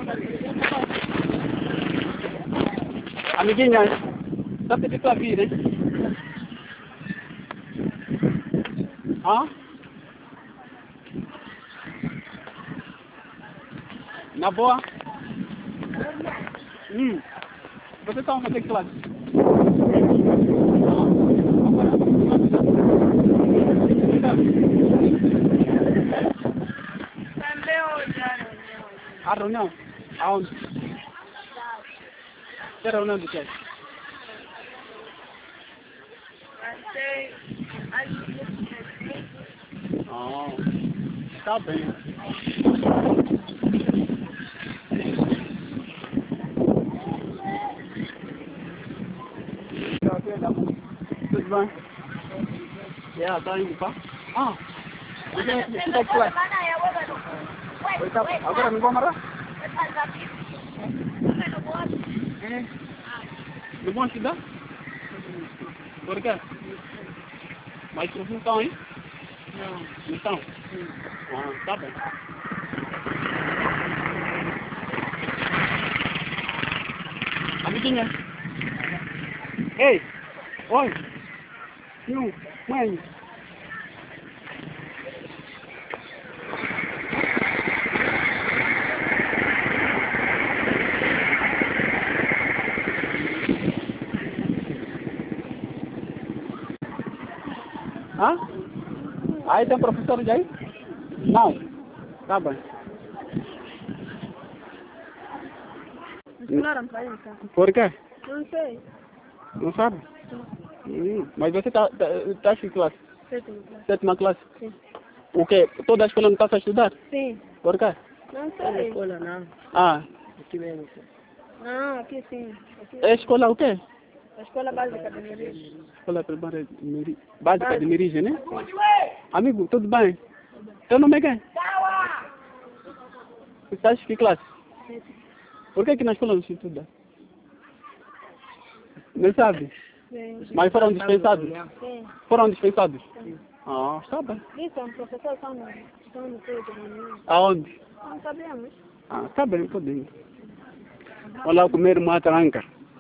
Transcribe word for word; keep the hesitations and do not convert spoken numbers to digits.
Amiguinha, dá pra tua vida, hein? Hã? Na boa? Hum. Você tá onde que classe? A reunião? Aonde? Que reunião de quê? Ah, tá bem. Tudo bem? Yeah, tá indo, pá? Ah, você tá aqui lá? Agora não vou amarrar? É. Não vão ajudar? Por quê? Mas vocês não estão aí? Não. Não estão? Ah, tá bem. Amiguinha. Ei! Oi! Não, mãe! Hã? Aí tem professor de aí? Não. Tá bem. Escolaram pra ele, tá? Por quê? Não sei. Não sabe? Hum, mas você tá, tá, tá em classe? Sétima classe. Sétima classe? Sim. O quê? Toda a escola não está a estudar? Sim. Por quê? Não sei. Escola não. Ah. Aqui mesmo. Não, aqui sim. Aqui É escola o quê? a escola básica de Meriri. Escola primária de Miri... básica de Mirige, né? Amigo, tudo bem? Teu nome é quem? Você está em que classe? Por que que na escola não se estuda? Não sabe? Sim. Mas foram dispensados? Sim. Foram dispensados? Sim. Ah, está bem. Isso, um professor estão no, estão no peito da menina. Aonde? Não sabemos. Ah, está bem, podemos. Vamos lá comer uma tranca.